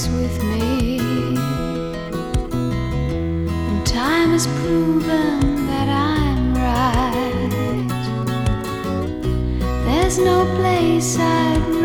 place with me. And time has proven that I'm right. There's no place I'd